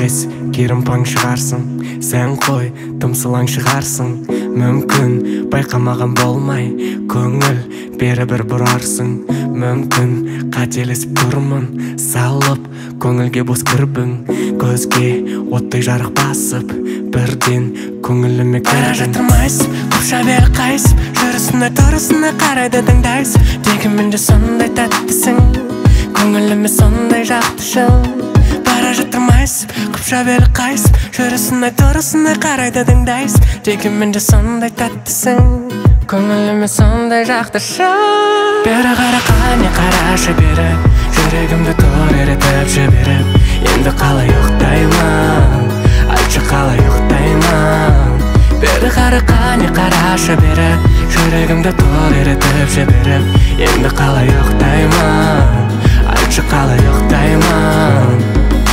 емес, керім паң шығарсың. Сен қой, тымсылаң шығарсың. Мүмкін байқамаған болмай, көңіл бері бір бұрарсың. Мүмкін қателесіп тұрмын, салып көңілге бос кірбің. Көзге оттай жарық басып, бірден көңіліме кірдің. Бара жатырмайсып, құпша бері қайсып, жүрісіне тұрысына қарайды тыңдайсып. Дегенмен де сондай тәттісің, көңіліме сондай жақтышың. Бара жатырмайсып, құпша бері қайсып, жүрісіне тұрысына қарайды тыңдайсып. Дегенмен де сондай тәттісің, көңіліме сондай жақтышың. Бері қара қане қарашы бері, жүрегімді тор еретіп жіберіп. Енді қалай ұйықтаймын, айтшы қалай ұйықтаймын. Бері қара қане қарашы бері, жүрегімді тор еретіп жіберіп. Енді қалай ұйықтаймын, айтшы қалай ұйықтаймын.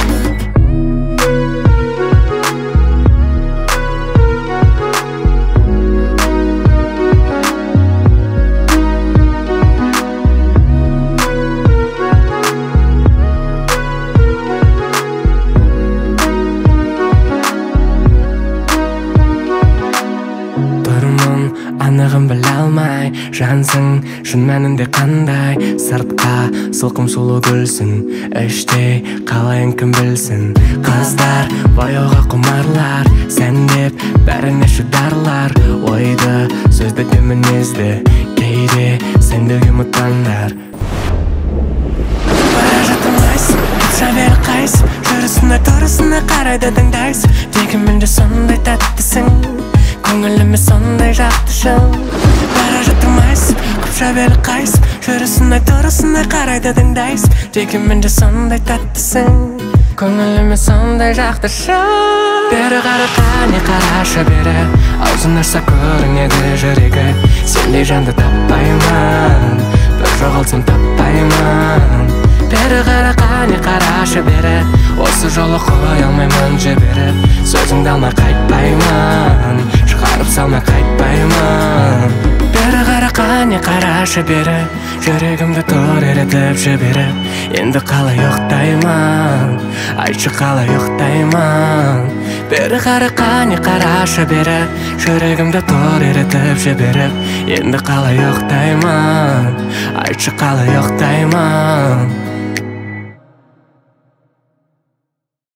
Анығын біле алмай, жансың, шын мәнінде қандай. Сыртқа сылқым сұлу гүлсің, іште қалайын кім білсін. Қыздар бояуға құмарлар, сән деп бәріне шыдарлар. Ойды, сөзді де мінезді, кейде сендегі мұтандар. Бара жатырмайсың, құпша бері қайсып, жүрісіне тұрысына қарайды тыңдайсып. Дегенмен де сондай тәттісің, көңіліме сондай жақтышың. Бара жатырмайсың, құпша бері қайсып, жүрісіне тұрысына қарайды тыңдайсып. Дегенмен де сондай тәттісің, көңіліме сондай жақтышың. Бері қара қане қарашы бері, аузын ашса көрінеді жүрегі. Сендей жанды таппаймын, бір жоғалтсам таппаймын. Бері қара қане қарашы бері, осы жолы қоя алмаймын жіберіп. Сөзіңді алмай қайтпаймын, шығарып салмай қайтпаймын. Бері қара қане қарашы бері, жүрегімді тор еретіп жіберіп. Енді қалай ұйықтаймын, айтшы қалай ұйықтаймын. Бері қара қане қарашы бері, жүрегімді тор еретіп жіберіп. Енді қалай ұйықтаймын, айтшы қалай ұйықтаймын.